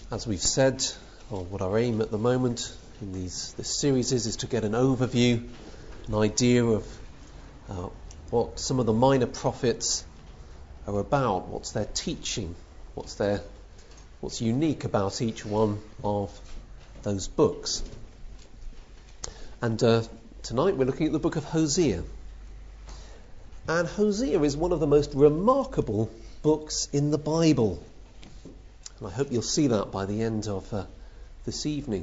As we've said, or what our aim at the moment in this series is to get an overview, an idea of what some of the minor prophets are about, what's their teaching, what's unique about each one of those books. And tonight we're looking at the book of Hosea. And Hosea is one of the most remarkable books in the Bible. And I hope you'll see that by the end of this evening.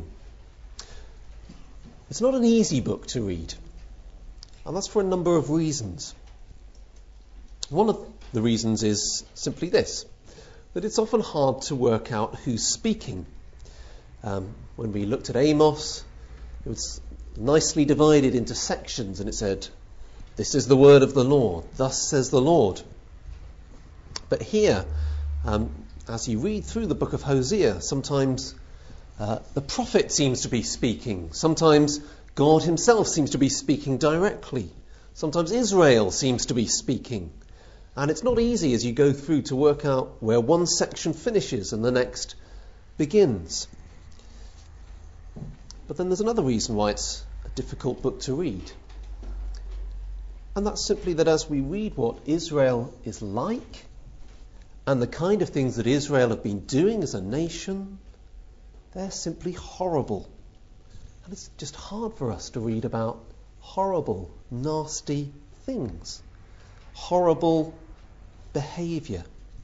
It's not an easy book to read. And that's for a number of reasons. One of the reasons is simply this, that it's often hard to work out who's speaking. When we looked at Amos, it was nicely divided into sections, and it said, "This is the word of the Lord, thus says the Lord." But here, as you read through the book of Hosea, sometimes the prophet seems to be speaking. Sometimes God himself seems to be speaking directly. Sometimes Israel seems to be speaking. And it's not easy as you go through to work out where one section finishes and the next begins. But then there's another reason why it's a difficult book to read. And that's simply that as we read what Israel is like, and the kind of things that Israel have been doing as a nation, they're simply horrible. And it's just hard for us to read about horrible, nasty things. Horrible behaviour.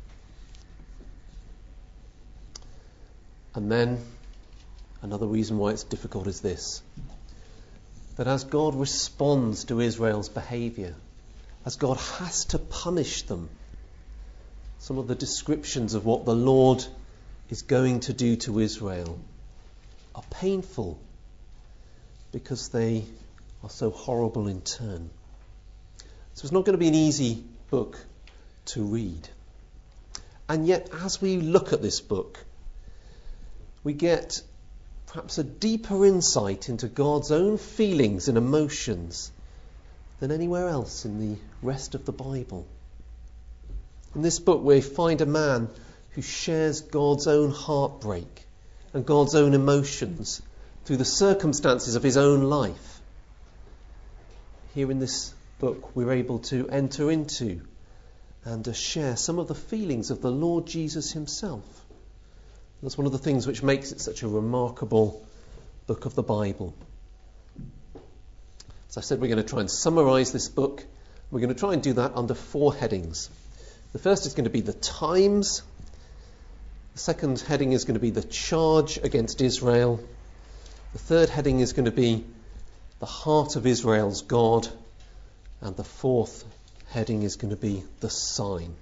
And then another reason why it's difficult is this, that as God responds to Israel's behaviour, as God has to punish them, some of the descriptions of what the Lord is going to do to Israel are painful because they are so horrible in turn. So it's not going to be an easy book to read. And yet, as we look at this book, we get perhaps a deeper insight into God's own feelings and emotions than anywhere else in the rest of the Bible. In this book we find a man who shares God's own heartbreak and God's own emotions through the circumstances of his own life. Here in this book we're able to enter into and share some of the feelings of the Lord Jesus himself. That's one of the things which makes it such a remarkable book of the Bible. As I said, we're going to try and summarise this book. We're going to try and do that under 4 headings. The first is going to be the times. The second heading is going to be the charge against Israel. The third heading is going to be the heart of Israel's God. And the fourth heading is going to be the sign.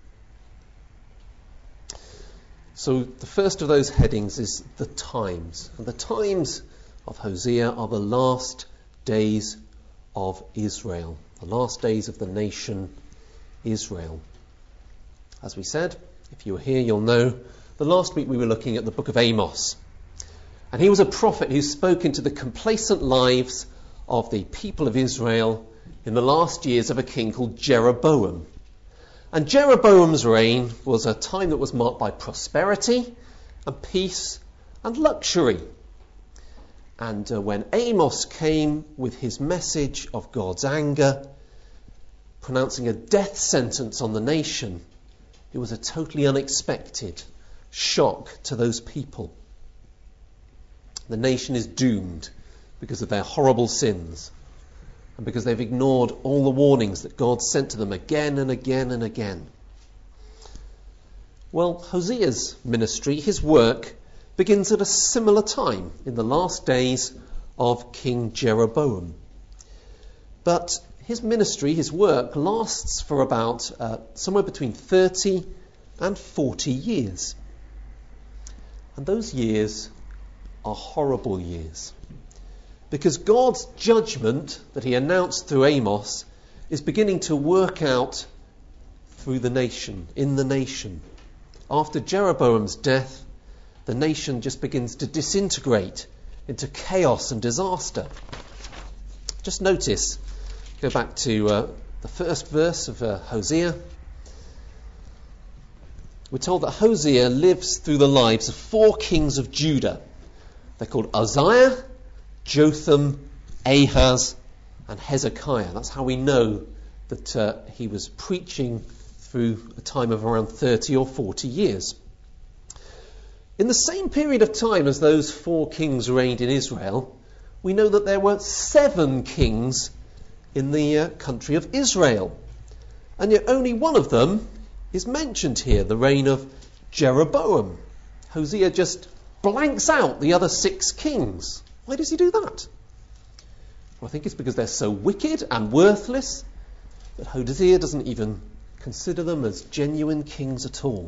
So the first of those headings is the times. And the times of Hosea are the last days of Israel. The last days of the nation Israel. As we said, if you were here, you'll know, the last week we were looking at the book of Amos. And he was a prophet who spoke into the complacent lives of the people of Israel in the last years of a king called Jeroboam. And Jeroboam's reign was a time that was marked by prosperity and peace and luxury. And when Amos came with his message of God's anger, pronouncing a death sentence on the nation, it was a totally unexpected shock to those people. The nation is doomed because of their horrible sins and because they've ignored all the warnings that God sent to them again and again and again. Well, Hosea's ministry, his work, begins at a similar time in the last days of King Jeroboam. But his ministry, his work, lasts for about somewhere between 30 and 40 years. And those years are horrible years. Because God's judgment that he announced through Amos is beginning to work out through the nation, in the nation. After Jeroboam's death, the nation just begins to disintegrate into chaos and disaster. Just notice, go back to the first verse of Hosea. we're told that Hosea lives through the lives of 4 kings of Judah. They're called Uzziah, Jotham, Ahaz, and Hezekiah. That's how we know that he was preaching through a time of around 30 or 40 years. In the same period of time as those 4 kings reigned in Israel, we know that there were 7 kings in the country of Israel. And yet only one of them is mentioned here, the reign of Jeroboam. Hosea just blanks out the other 6 kings. Why does he do that? Well, I think it's because they're so wicked and worthless that Hosea doesn't even consider them as genuine kings at all.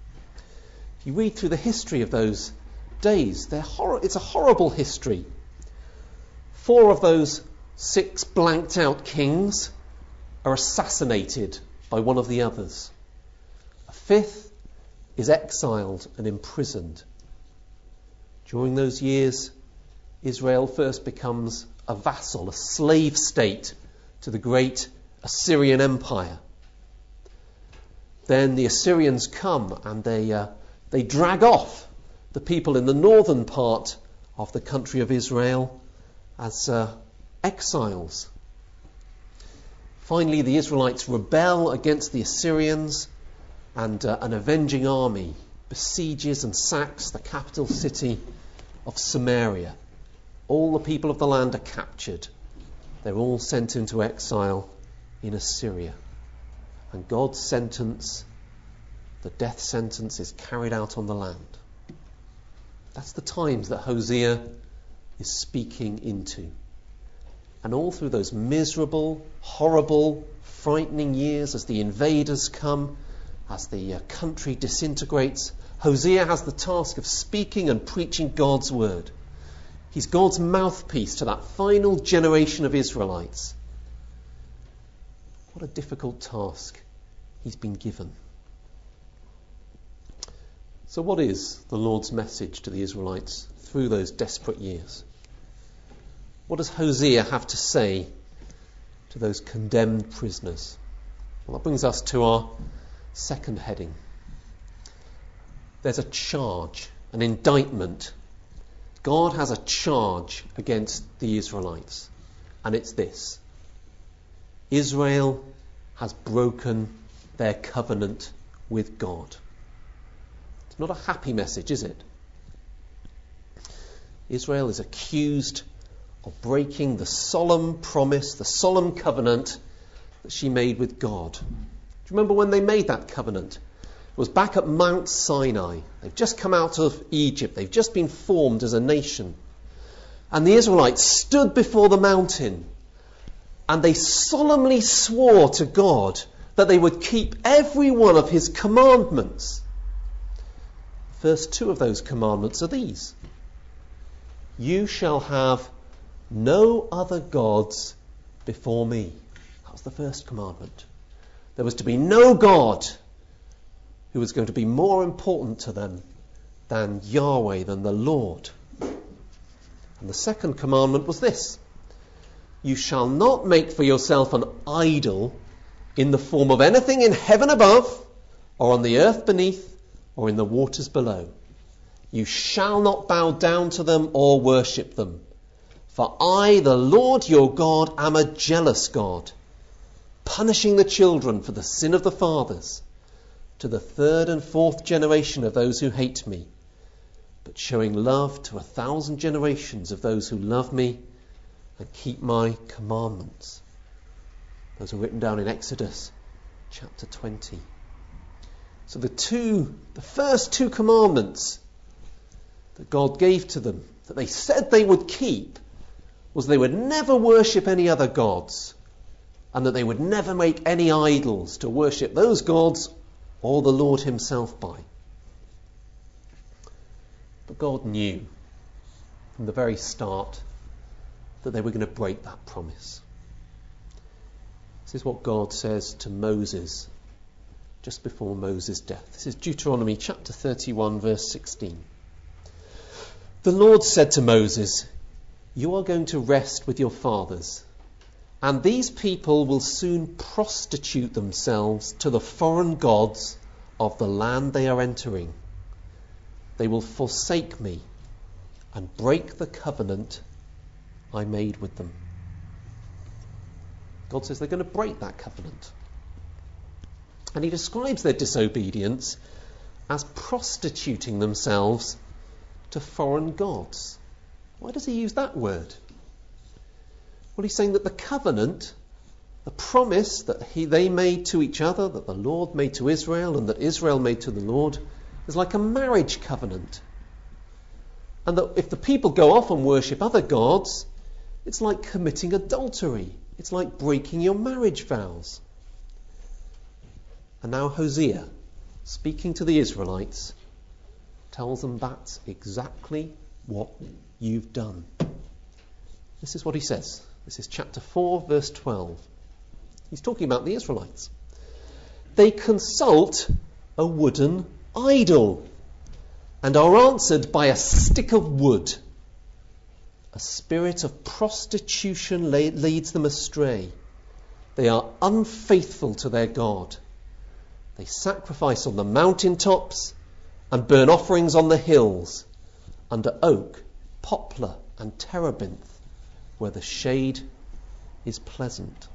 If you read through the history of those days, it's a horrible history. 4 of those 6 blanked out kings are assassinated by one of the others. A 5th is exiled and imprisoned. During those years, Israel first becomes a vassal, a slave state to the great Assyrian Empire. Then the Assyrians come and they drag off the people in the northern part of the country of Israel as exiles. Finally, the Israelites rebel against the Assyrians, and an avenging army besieges and sacks the capital city of Samaria. All the people of the land are captured. They're all sent into exile in Assyria. And God's sentence, the death sentence, is carried out on the land. That's the times that Hosea is speaking into. And all through those miserable, horrible, frightening years, as the invaders come, as the country disintegrates, Hosea has the task of speaking and preaching God's word. He's God's mouthpiece to that final generation of Israelites. What a difficult task he's been given. So what is the Lord's message to the Israelites through those desperate years? What does Hosea have to say to those condemned prisoners? Well, that brings us to our second heading. There's a charge, an indictment. God has a charge against the Israelites, and it's this: Israel has broken their covenant with God. It's not a happy message, is it? Israel is accused of breaking the solemn promise, the solemn covenant that she made with God. Do you remember when they made that covenant? It was back at Mount Sinai. They've just come out of Egypt. They've just been formed as a nation. And the Israelites stood before the mountain and they solemnly swore to God that they would keep every one of his commandments. The first 2 of those commandments are these: you shall have no other gods before me. That was the first commandment. There was to be no God who was going to be more important to them than Yahweh, than the Lord. And the second commandment was this: you shall not make for yourself an idol in the form of anything in heaven above, or on the earth beneath, or in the waters below. You shall not bow down to them or worship them. For I, the Lord your God, am a jealous God, punishing the children for the sin of the fathers, to the 3rd and 4th generation of those who hate me, but showing love to 1,000 generations of those who love me and keep my commandments. Those are written down in Exodus chapter 20. So the first 2 commandments that God gave to them, that they said they would keep, was they would never worship any other gods, and that they would never make any idols to worship those gods or the Lord himself by. But God knew from the very start that they were going to break that promise. This is what God says to Moses just before Moses' death. This is Deuteronomy chapter 31, verse 16. The Lord said to Moses, you are going to rest with your fathers, and these people will soon prostitute themselves to the foreign gods of the land they are entering. They will forsake me and break the covenant I made with them. God says they're going to break that covenant. And he describes their disobedience as prostituting themselves to foreign gods. Why does he use that word? Well, he's saying that the covenant, the promise that they made to each other, that the Lord made to Israel and that Israel made to the Lord, is like a marriage covenant. And that if the people go off and worship other gods, it's like committing adultery. It's like breaking your marriage vows. And now Hosea, speaking to the Israelites, tells them that's exactly what you've done. This is what he says. This is chapter 4, verse 12. He's talking about the Israelites. They consult a wooden idol and are answered by a stick of wood. A spirit of prostitution leads them astray. They are unfaithful to their God. They sacrifice on the mountaintops and burn offerings on the hills, under oak, poplar and terebinth, where the shade is pleasant.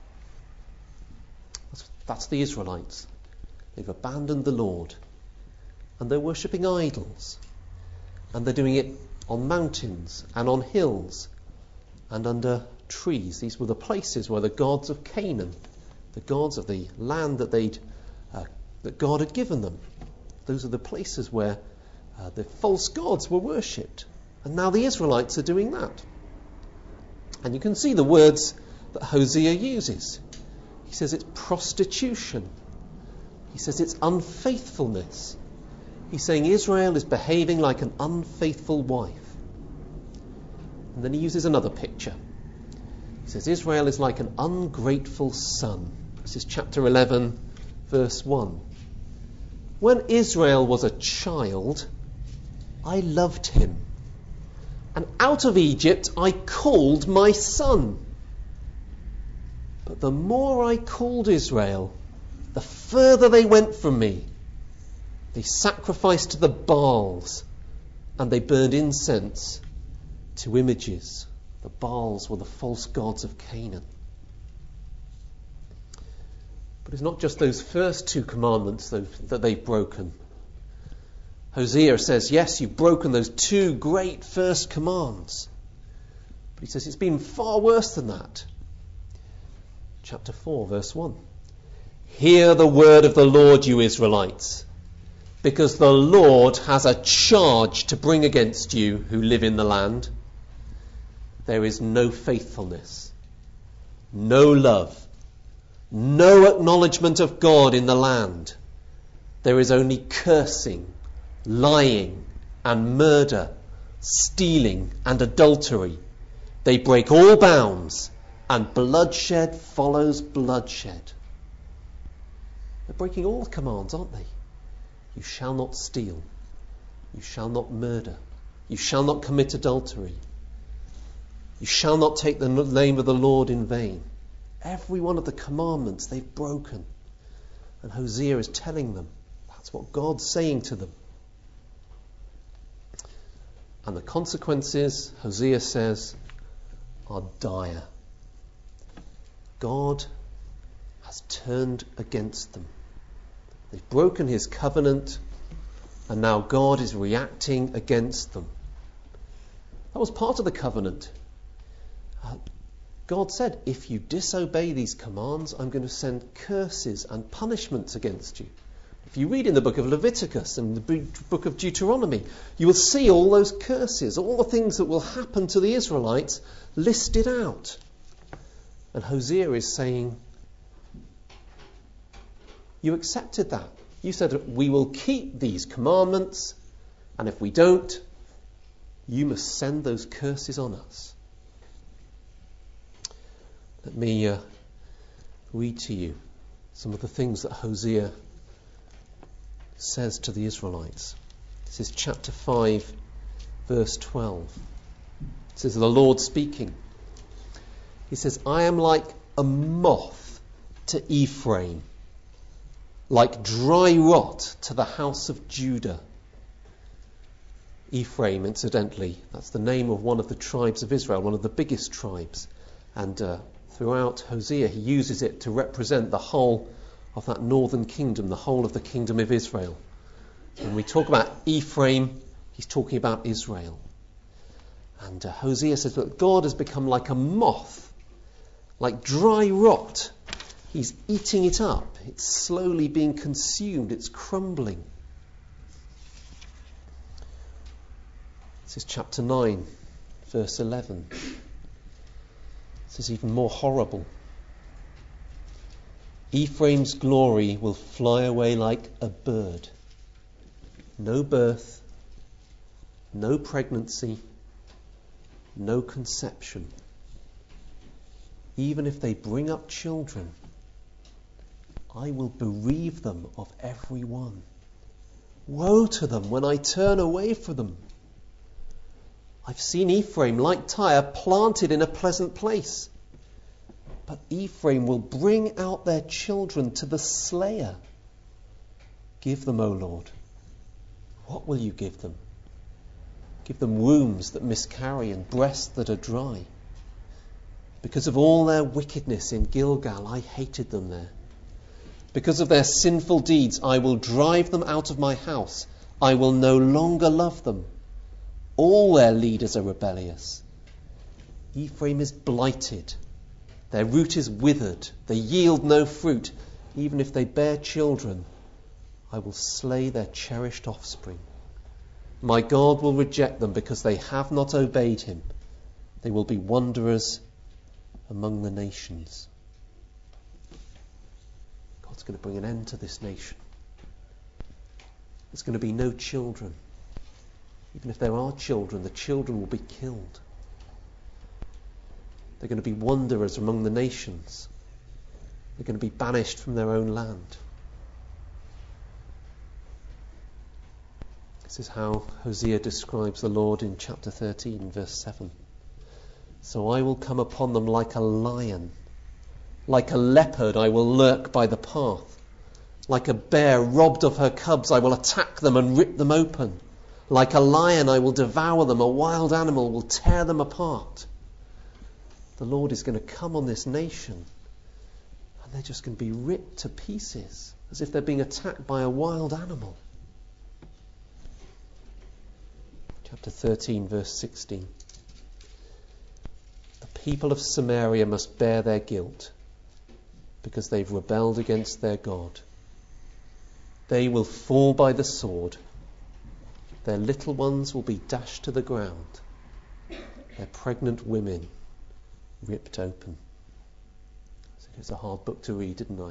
That's the Israelites. They've abandoned the Lord, and they're worshipping idols, and they're doing it on mountains and on hills and under trees. These were the places where the gods of Canaan, the gods of the land that God had given them, those are the places where the false gods were worshipped. And now the Israelites are doing that. And you can see the words that Hosea uses. He says it's prostitution. He says it's unfaithfulness. He's saying Israel is behaving like an unfaithful wife. And then he uses another picture. He says Israel is like an ungrateful son. This is chapter 11, verse 1. When Israel was a child, I loved him. And out of Egypt I called my son. But the more I called Israel, the further they went from me. They sacrificed to the Baals, and they burned incense to images. The Baals were the false gods of Canaan. But it's not just those first two commandments that they've broken. Hosea says, yes, you've broken those two great first commands. But he says it's been far worse than that. Chapter 4, verse 1. Hear the word of the Lord, you Israelites, because the Lord has a charge to bring against you who live in the land. There is no faithfulness, no love, no acknowledgement of God in the land. There is only cursing, lying and murder, stealing and adultery. They break all bounds, and bloodshed follows bloodshed. They're breaking all the commands, aren't they? You shall not steal. You shall not murder. You shall not commit adultery. You shall not take the name of the Lord in vain. Every one of the commandments they've broken. And Hosea is telling them that's what God's saying to them. And the consequences, Hosea says, are dire. God has turned against them. They've broken his covenant, and now God is reacting against them. That was part of the covenant. God said, if you disobey these commands, I'm going to send curses and punishments against you. If you read in the book of Leviticus and the book of Deuteronomy, you will see all those curses, all the things that will happen to the Israelites listed out. And Hosea is saying, you accepted that. You said, we will keep these commandments, and if we don't, you must send those curses on us. Let me read to you some of the things that Hosea says to the Israelites. This is chapter 5, verse 12. It says, the Lord speaking. He says, I am like a moth to Ephraim, like dry rot to the house of Judah. Ephraim, incidentally, that's the name of one of the tribes of Israel, one of the biggest tribes. And throughout Hosea, he uses it to represent the whole of that northern kingdom, the whole of the kingdom of Israel. When we talk about Ephraim, he's talking about Israel. And Hosea says that God has become like a moth, like dry rot. He's eating it up. It's slowly being consumed. It's crumbling. This is chapter 9, verse 11. This is even more horrible. Ephraim's glory will fly away like a bird. No birth, no pregnancy, no conception. Even if they bring up children, I will bereave them of every one. Woe to them when I turn away from them. I've seen Ephraim, like Tyre, planted in a pleasant place. But Ephraim will bring out their children to the slayer. Give them, O Lord. What will you give them? Give them wombs that miscarry and breasts that are dry. Because of all their wickedness in Gilgal, I hated them there. Because of their sinful deeds, I will drive them out of my house. I will no longer love them. All their leaders are rebellious. Ephraim is blighted. Their root is withered. They yield no fruit. Even if they bear children, I will slay their cherished offspring. My God will reject them because they have not obeyed him. They will be wanderers among the nations. God's going to bring an end to this nation. There's going to be no children. Even if there are children, the children will be killed. They're going to be wanderers among the nations. They're going to be banished from their own land. This is how Hosea describes the Lord in chapter 13, verse 7. So I will come upon them like a lion. Like a leopard I will lurk by the path. Like a bear robbed of her cubs I will attack them and rip them open. Like a lion I will devour them, a wild animal will tear them apart. The Lord is going to come on this nation and they're just going to be ripped to pieces as if they're being attacked by a wild animal. Chapter 13, verse 16. The people of Samaria must bear their guilt because they've rebelled against their God. They will fall by the sword. Their little ones will be dashed to the ground. Their pregnant women ripped open. It was a hard book to read, didn't I?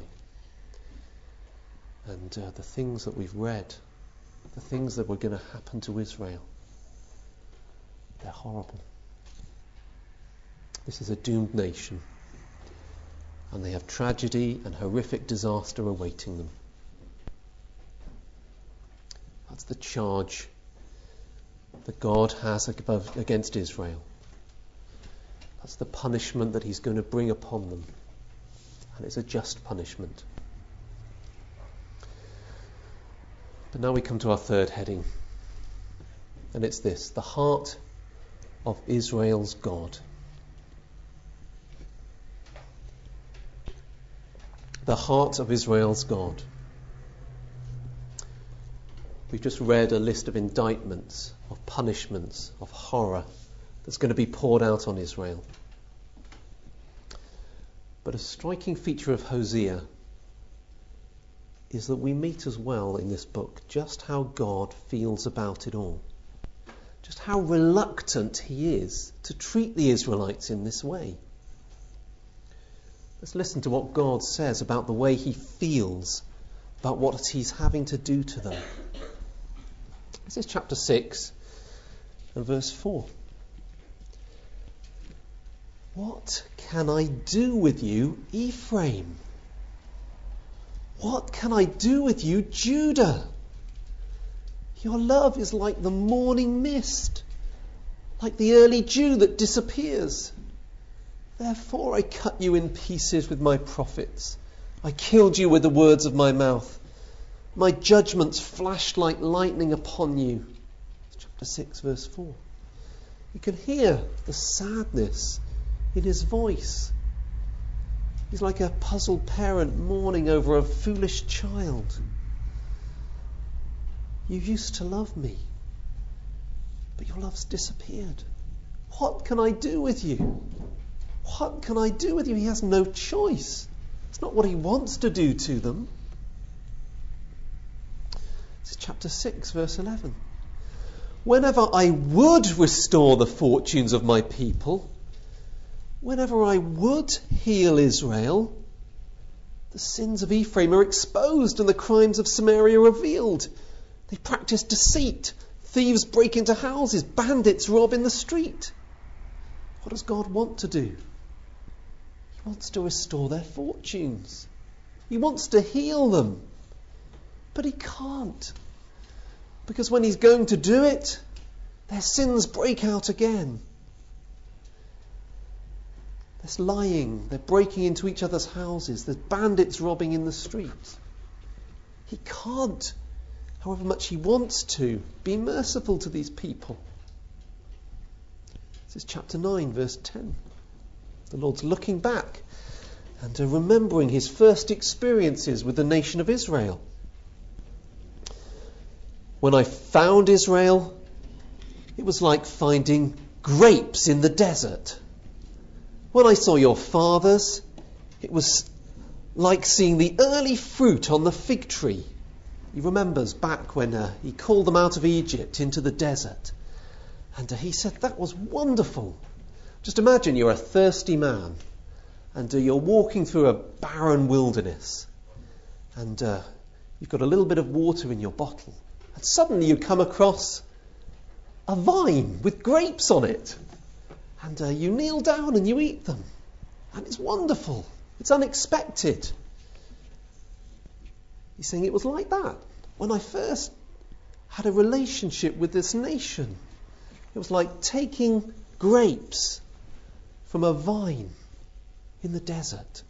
And the things that we've read, the things that were going to happen to Israel, they're horrible. This is a doomed nation. And they have tragedy and horrific disaster awaiting them. That's the charge that God has against Israel. That's the punishment that he's going to bring upon them. And it's a just punishment. But now we come to our third heading. And it's this: the heart of Israel's God. The heart of Israel's God. We've just read a list of indictments, of punishments, of horror that's going to be poured out on Israel. But a striking feature of Hosea is that we meet as well in this book just how God feels about it all. Just how reluctant he is to treat the Israelites in this way. Let's listen to what God says about the way he feels about what he's having to do to them. This is chapter 6 and verse 4. What can I do with you, Ephraim? What can I do with you, Judah? Your love is like the morning mist, like the early dew that disappears. Therefore I cut you in pieces with my prophets. I killed you with the words of my mouth. My judgments flashed like lightning upon you. Chapter 6, verse 4. You can hear the sadness in his voice. He's like a puzzled parent mourning over a foolish child. You used to love me, but your love's disappeared. What can I do with you? What can I do with you? He has no choice. It's not what he wants to do to them. This is chapter 6, verse 11. Whenever I would restore the fortunes of my people, whenever I would heal Israel, the sins of Ephraim are exposed and the crimes of Samaria revealed. They practice deceit. Thieves break into houses. Bandits rob in the street. What does God want to do? He wants to restore their fortunes. He wants to heal them. But he can't. Because when he's going to do it, their sins break out again. There's lying. They're breaking into each other's houses. There's bandits robbing in the streets. He can't, however much he wants to, be merciful to these people. This is chapter 9, verse 10. The Lord's looking back and remembering his first experiences with the nation of Israel. When I found Israel, it was like finding grapes in the desert. When I saw your fathers, it was like seeing the early fruit on the fig tree. He remembers back when he called them out of Egypt into the desert. And he said, that was wonderful. Just imagine you're a thirsty man and you're walking through a barren wilderness and you've got a little bit of water in your bottle. And suddenly you come across a vine with grapes on it. And you kneel down and you eat them. And it's wonderful. It's unexpected. He's saying it was like that. When I first had a relationship with this nation, it was like taking grapes from a vine in the desert.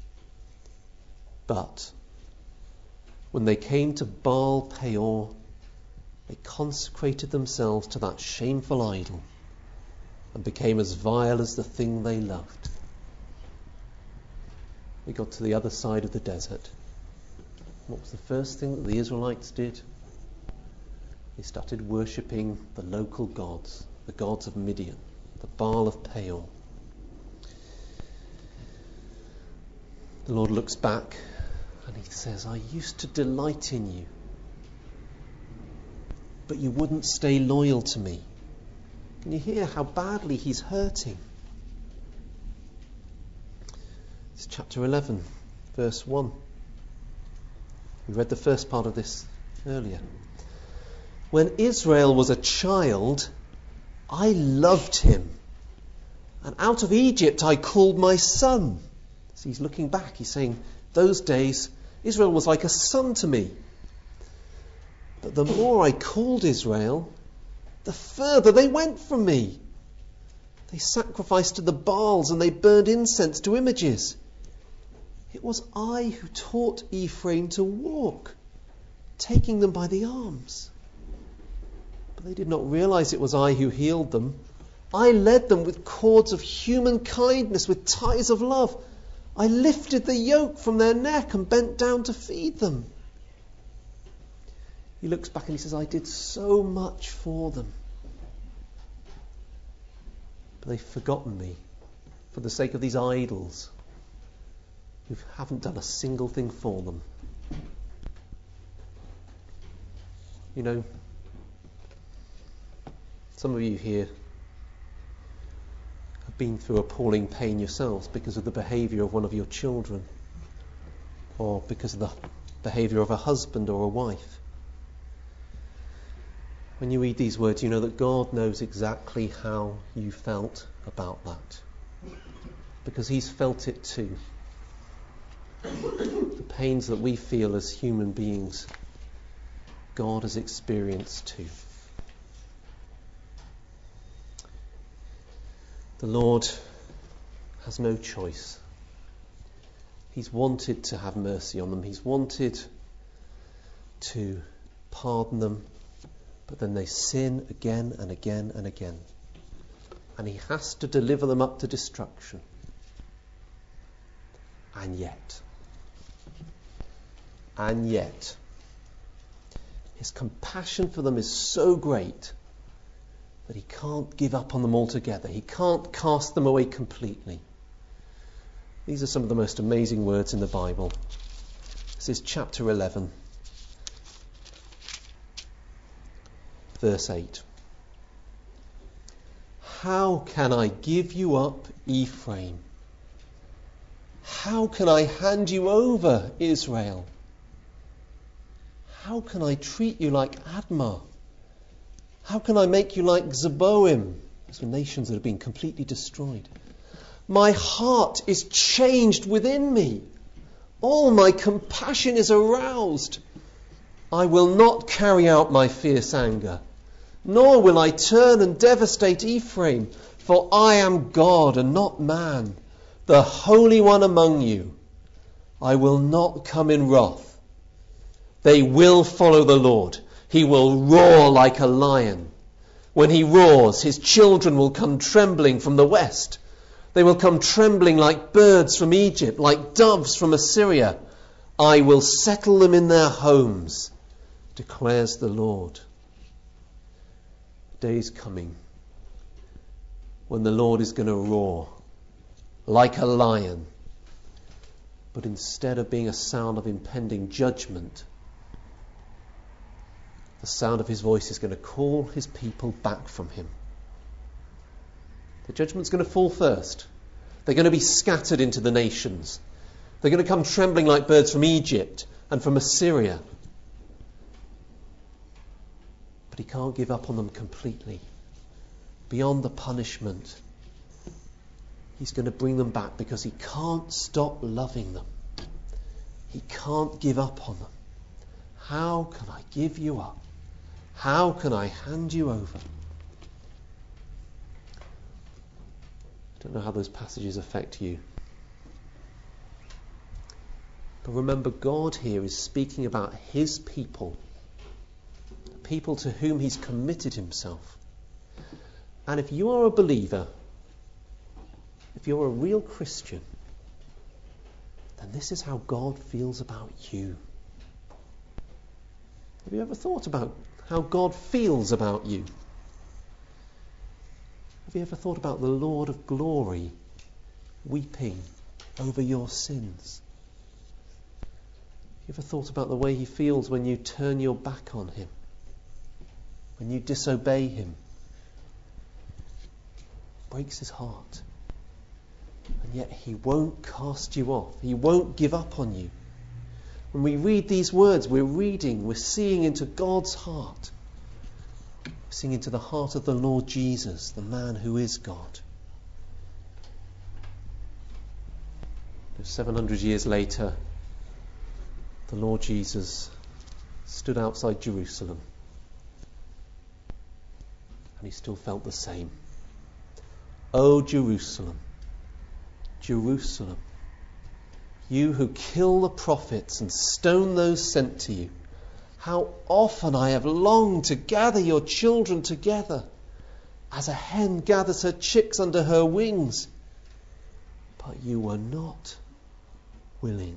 But when they came to Baal Peor, they consecrated themselves to that shameful idol and became as vile as the thing they loved. They got to the other side of the desert. What was the first thing that the Israelites did? They started worshipping the local gods, the gods of Midian, the Baal of Peor. The Lord looks back and he says, I used to delight in you, but you wouldn't stay loyal to me. Can you hear how badly he's hurting? It's chapter 11, verse 1. We read the first part of this earlier. When Israel was a child, I loved him. And out of Egypt I called my son. So he's looking back. He's saying, those days, Israel was like a son to me. But the more I called Israel, the further they went from me. They sacrificed to the Baals and they burned incense to images. It was I who taught Ephraim to walk, taking them by the arms. But they did not realize it was I who healed them. I led them with cords of human kindness, with ties of love. I lifted the yoke from their neck and bent down to feed them. He looks back and he says, I did so much for them. But they've forgotten me for the sake of these idols who haven't done a single thing for them. You know, some of you here have been through appalling pain yourselves because of the behaviour of one of your children, or because of the behaviour of a husband or a wife. When you read these words, you know that God knows exactly how you felt about that, because he's felt it too. The pains that we feel as human beings, God has experienced too. The Lord has no choice. He's wanted to have mercy on them. He's wanted to pardon them, but then they sin again and again and again. And he has to deliver them up to destruction. And yet, his compassion for them is so great that he can't give up on them altogether. He can't cast them away completely. These are some of the most amazing words in the Bible. This is chapter 11, verse 8. How can I give you up, Ephraim? How can I hand you over, Israel? How can I treat you like Admah? How can I make you like Zeboim? Those are nations that have been completely destroyed. My heart is changed within me. All my compassion is aroused. I will not carry out my fierce anger, nor will I turn and devastate Ephraim, for I am God and not man, the Holy One among you. I will not come in wrath. They will follow the Lord. He will roar like a lion. When he roars, his children will come trembling from the west. They will come trembling like birds from Egypt, like doves from Assyria. I will settle them in their homes, declares the Lord. The day is coming when the Lord is going to roar like a lion. But instead of being a sound of impending judgment, the sound of his voice is going to call his people back from him. The judgment's going to fall first. They're going to be scattered into the nations. They're going to come trembling like birds from Egypt and from Assyria. But he can't give up on them completely. Beyond the punishment, he's going to bring them back because he can't stop loving them. He can't give up on them. How can I give you up? How can I hand you over? I don't know how those passages affect you. But remember, God here is speaking about his people, the people to whom he's committed himself. And if you are a believer, if you're a real Christian, then this is how God feels about you. Have you ever thought about how God feels about you? Have you ever thought about the Lord of glory weeping over your sins? Have you ever thought about the way he feels when you turn your back on him, when you disobey him? It breaks his heart. And yet he won't cast you off. He won't give up on you. When we read these words, we're seeing into God's heart. We're seeing into the heart of the Lord Jesus, the man who is God. 700 years later, the Lord Jesus stood outside Jerusalem, and he still felt the same. Oh, Jerusalem, Jerusalem, you who kill the prophets and stone those sent to you, how often I have longed to gather your children together, as a hen gathers her chicks under her wings, but you were not willing.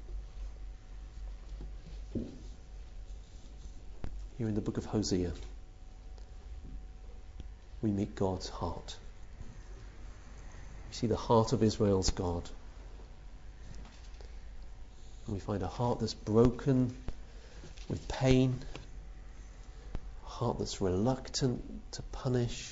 Here in the book of Hosea, we meet God's heart. We see the heart of Israel's God. And we find a heart that's broken with pain, a heart that's reluctant to punish,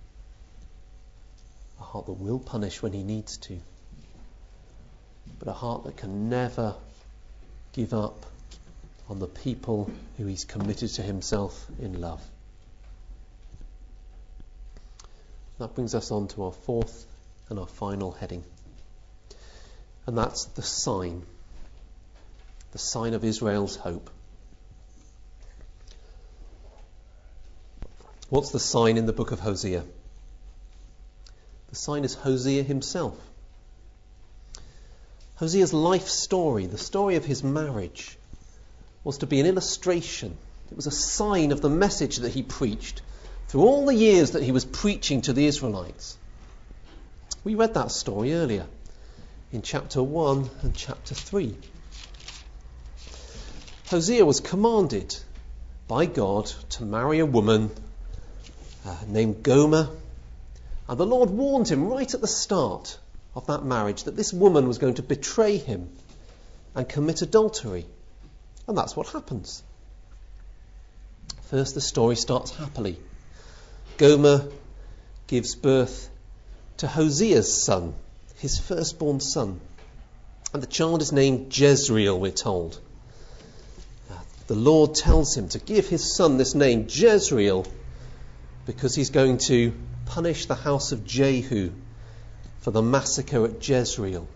a heart that will punish when he needs to, but a heart that can never give up on the people who he's committed to himself in love. That brings us on to our fourth and our final heading, and that's the sign of Israel's hope. What's the sign in the book of Hosea? The sign is Hosea himself. Hosea's life story, the story of his marriage, was to be an illustration. It was a sign of the message that he preached through all the years that he was preaching to the Israelites. We read that story earlier in chapter 1 and chapter 3. Hosea was commanded by God to marry a woman named Gomer, and the Lord warned him right at the start of that marriage that this woman was going to betray him and commit adultery. And that's what happens. First, the story starts happily. Gomer gives birth to Hosea's son, his firstborn son. And the child is named Jezreel, we're told. The Lord tells him to give his son this name, Jezreel, because he's going to punish the house of Jehu for the massacre at Jezreel.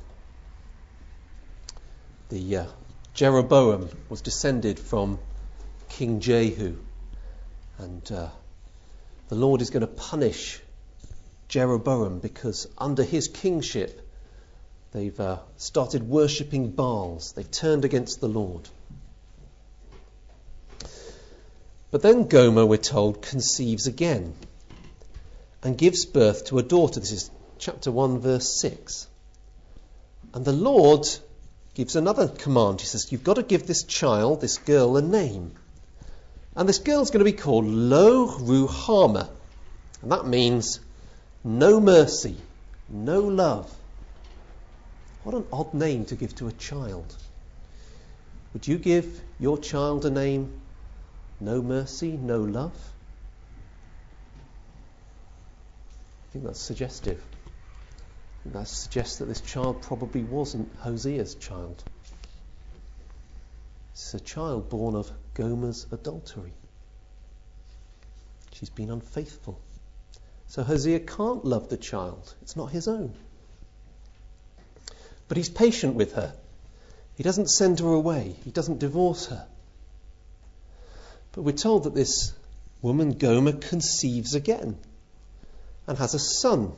Jeroboam was descended from King Jehu, and the Lord is going to punish Jeroboam because under his kingship they've started worshipping Baals. They've turned against the Lord. But then Gomer, we're told, conceives again and gives birth to a daughter. This is chapter 1, verse 6. And the Lord gives another command. He says, you've got to give this child, this girl, a name. And this girl's going to be called Lo-Ruhamah. And that means no mercy, no love. What an odd name to give to a child. Would you give your child a name, no mercy, no love? I think that's suggestive. That suggests that this child probably wasn't Hosea's child. It's a child born of Gomer's adultery. She's been unfaithful. So Hosea can't love the child. It's not his own. But he's patient with her. He doesn't send her away. He doesn't divorce her. But we're told that this woman, Gomer, conceives again and has a son.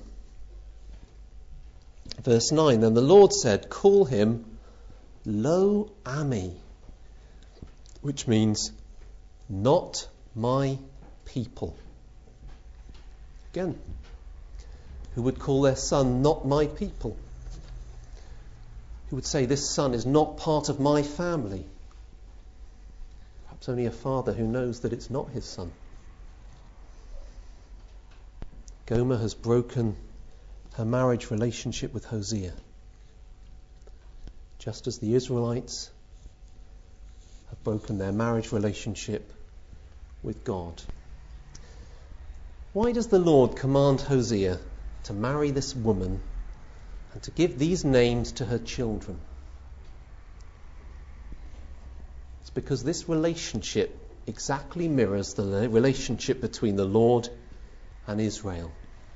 Verse 9, then the Lord said, call him Lo-Ami, which means not my people. Again, who would call their son not my people? Who would say this son is not part of my family? Perhaps only a father who knows that it's not his son. Gomer has broken her marriage relationship with Hosea, just as the Israelites have broken their marriage relationship with God. Why does the Lord command Hosea to marry this woman and to give these names to her children? It's because this relationship exactly mirrors the relationship between the Lord and Israel.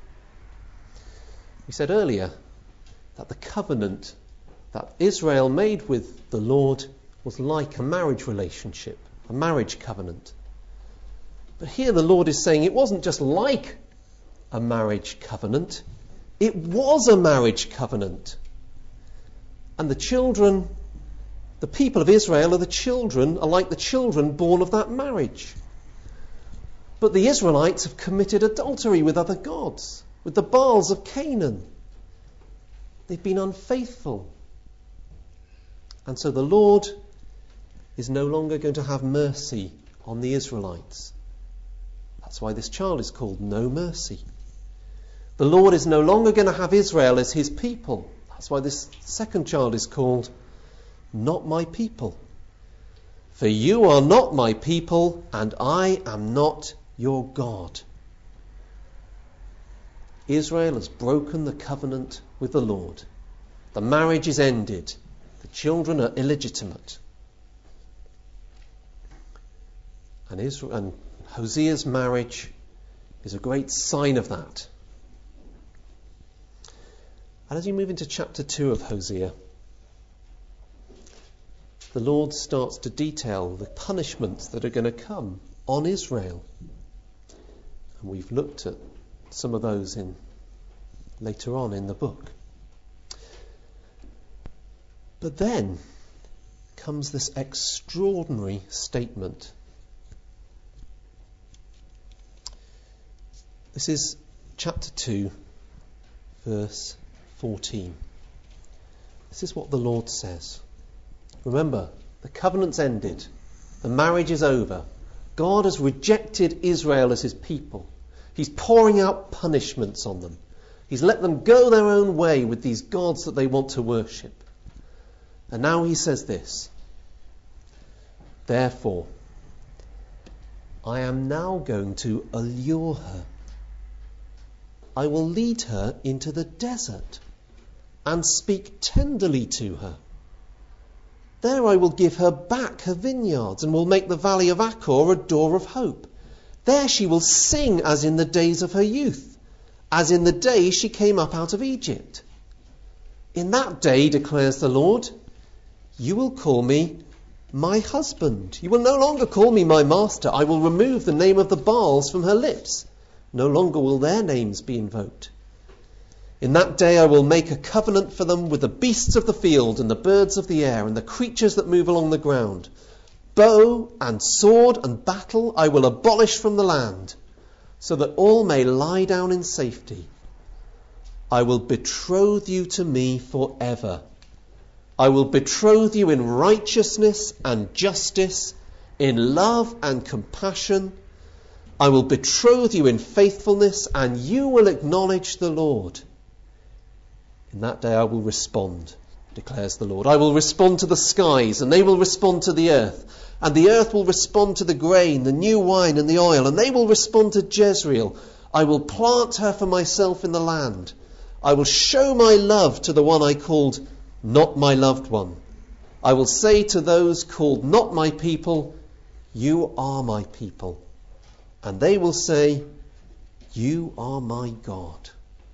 We said earlier that the covenant that Israel made with the Lord was like a marriage relationship, a marriage covenant. But here the Lord is saying it wasn't just like a marriage covenant, it was a marriage covenant. And the children, the people of Israel are like the children born of that marriage. But the Israelites have committed adultery with other gods, with the Baals of Canaan. They've been unfaithful. And so the Lord is no longer going to have mercy on the Israelites. That's why this child is called No Mercy. The Lord is no longer going to have Israel as his people. That's why this second child is called Not My People. For you are not my people, and I am not your God. Israel has broken the covenant with the Lord. The marriage is ended. The children are illegitimate. And Hosea's marriage is a great sign of that. And as you move into chapter 2 of Hosea, the Lord starts to detail the punishments that are going to come on Israel. And we've looked at some of those later on in the book. But then comes this extraordinary statement. This is chapter 2, verse 14. This is what the Lord says. Remember, the covenant's ended. The marriage is over. God has rejected Israel as his people. He's pouring out punishments on them. He's let them go their own way with these gods that they want to worship. And now he says this. Therefore, I am now going to allure her. I will lead her into the desert and speak tenderly to her. There I will give her back her vineyards and will make the valley of Achor a door of hope. There she will sing as in the days of her youth, as in the day she came up out of Egypt. In that day, declares the Lord, you will call me my husband. You will no longer call me my master. I will remove the name of the Baals from her lips. No longer will their names be invoked. In that day I will make a covenant for them with the beasts of the field and the birds of the air and the creatures that move along the ground. Bow and sword and battle I will abolish from the land, so that all may lie down in safety. I will betroth you to me forever. I will betroth you in righteousness and justice, in love and compassion. I will betroth you in faithfulness, and you will acknowledge the Lord. In that day I will respond, declares the Lord. I will respond to the skies, and they will respond to the earth. And the earth will respond to the grain, the new wine and the oil, and they will respond to Jezreel. I will plant her for myself in the land. I will show my love to the one I called not my loved one. I will say to those called not my people, you are my people. And they will say, you are my God.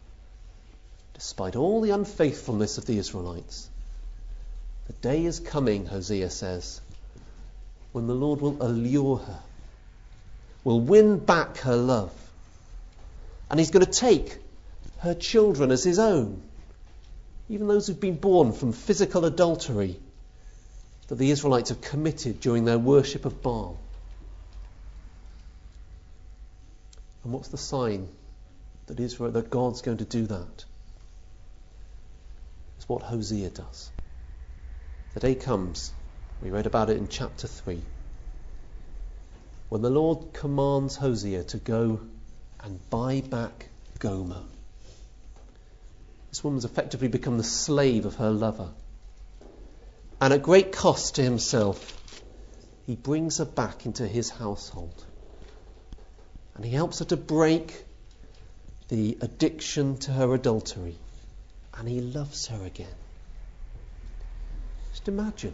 Despite all the unfaithfulness of the Israelites, the day is coming, Hosea says, when the Lord will allure her, will win back her love. And he's going to take her children as his own, even those who've been born from physical adultery that the Israelites have committed during their worship of Baal. And what's the sign that God's going to do that? It's what Hosea does. The day comes, we read about it in chapter 3, when the Lord commands Hosea to go and buy back Gomer. This woman's effectively become the slave of her lover. And at great cost to himself, he brings her back into his household. And he helps her to break the addiction to her adultery. And he loves her again. Just imagine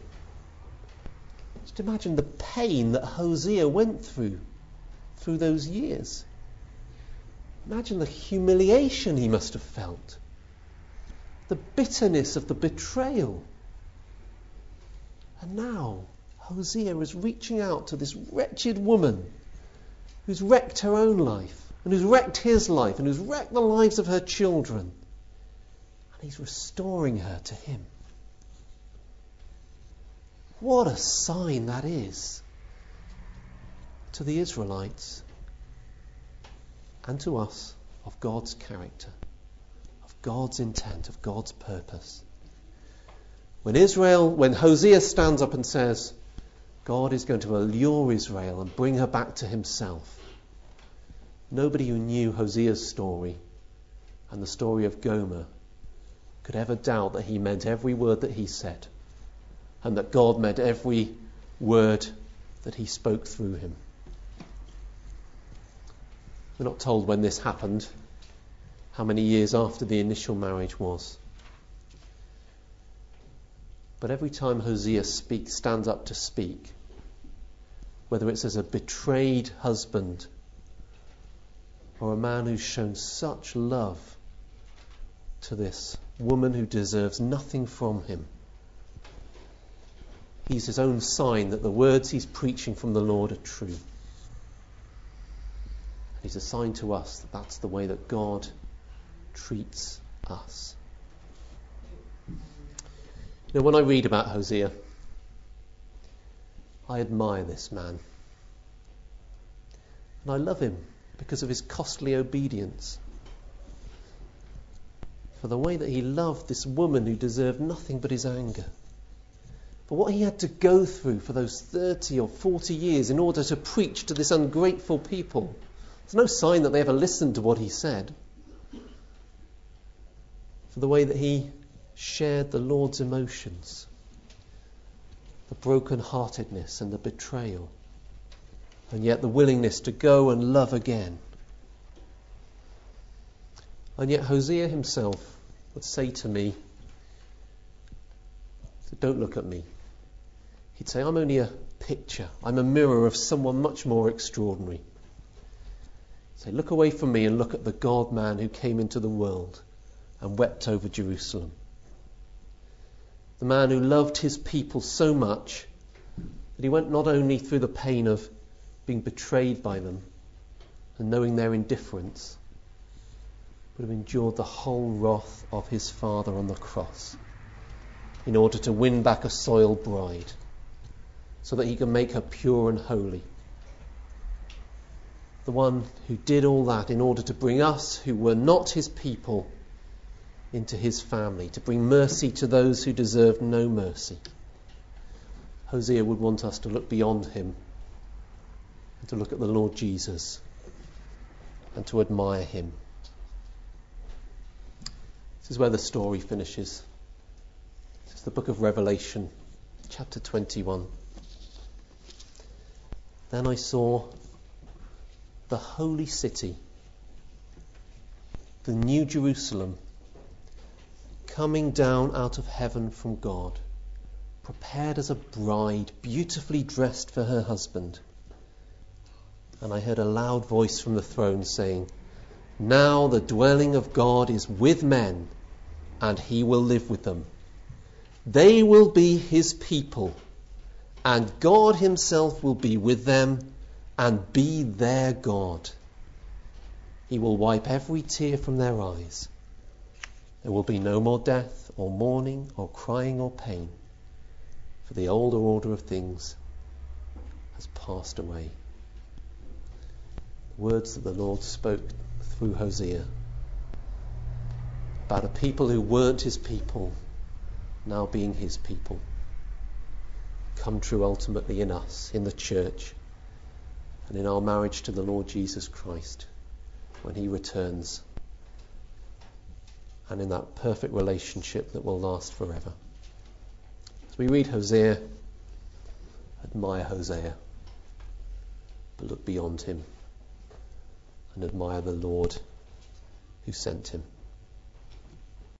the pain that Hosea went through those years. Imagine the humiliation he must have felt. The bitterness of the betrayal. And now Hosea is reaching out to this wretched woman who's wrecked her own life, and who's wrecked his life, and who's wrecked the lives of her children. And he's restoring her to him. What a sign that is to the Israelites and to us of God's character, of God's intent, of God's purpose. When Hosea stands up and says, God is going to allure Israel and bring her back to himself, nobody who knew Hosea's story and the story of Gomer could ever doubt that he meant every word that he said, and that God meant every word that he spoke through him. We're not told when this happened, how many years after the initial marriage was. But every time Hosea stands up to speak, whether it's as a betrayed husband or a man who's shown such love to this woman who deserves nothing from him, he's his own sign that the words he's preaching from the Lord are true. He's a sign to us that that's the way that God treats us. You know, when I read about Hosea, I admire this man. And I love him because of his costly obedience. For the way that he loved this woman who deserved nothing but his anger. For what he had to go through for those 30 or 40 years in order to preach to this ungrateful people. There's no sign that they ever listened to what he said. For the way that he shared the Lord's emotions. The brokenheartedness and the betrayal. And yet the willingness to go and love again. And yet Hosea himself would say to me, don't look at me. He'd say, I'm only a picture. I'm a mirror of someone much more extraordinary. He'd say, look away from me and look at the God-man who came into the world and wept over Jerusalem. The man who loved his people so much that he went not only through the pain of being betrayed by them and knowing their indifference, but have endured the whole wrath of his Father on the cross in order to win back a soiled bride so that he can make her pure and holy. The one who did all that in order to bring us who were not his people into his family, to bring mercy to those who deserved no mercy. Hosea would want us to look beyond him and to look at the Lord Jesus and to admire him. This is where the story finishes. This is the book of Revelation, chapter 21. Then I saw the holy city, the new Jerusalem, coming down out of heaven from God, prepared as a bride, beautifully dressed for her husband. And I heard a loud voice from the throne saying, now the dwelling of God is with men, and he will live with them. They will be his people, and God himself will be with them and be their God. He will wipe every tear from their eyes. There will be no more death or mourning or crying or pain, for the older order of things has passed away. The words that the Lord spoke through Hosea about a people who weren't his people now being his people come true ultimately in us, in the church, and in our marriage to the Lord Jesus Christ when he returns, and in that perfect relationship that will last forever. As we read Hosea, admire Hosea, but look beyond him and admire the Lord who sent him.